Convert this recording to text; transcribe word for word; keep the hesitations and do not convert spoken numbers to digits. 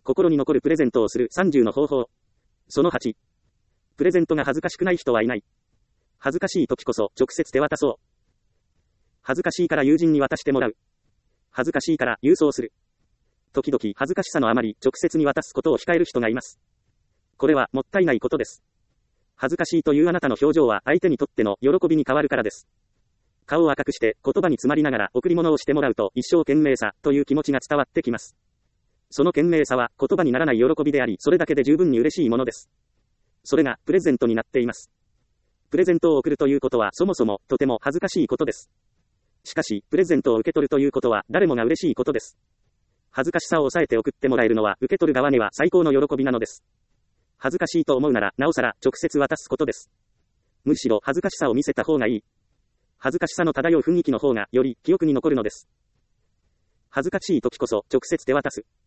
心に残るプレゼントをするさんじゅうの方法。そのはち。プレゼントが恥ずかしくない人はいない。恥ずかしい時こそ直接手渡そう。恥ずかしいから友人に渡してもらう。恥ずかしいから郵送する。時々恥ずかしさのあまり直接に渡すことを控える人がいます。これはもったいないことです。恥ずかしいというあなたの表情は相手にとっての喜びに変わるからです。顔を赤くして言葉に詰まりながら贈り物をしてもらうと一生懸命さという気持ちが伝わってきます。その懸命さは言葉にならない喜びであり、それだけで十分に嬉しいものです。それがプレゼントになっています。プレゼントを贈るということはそもそもとても恥ずかしいことです。しかし、プレゼントを受け取るということは誰もが嬉しいことです。恥ずかしさを抑えて送ってもらえるのは受け取る側には最高の喜びなのです。恥ずかしいと思うならなおさら直接渡すことです。むしろ恥ずかしさを見せた方がいい。恥ずかしさの漂う雰囲気の方がより記憶に残るのです。恥ずかしい時こそ直接手渡す。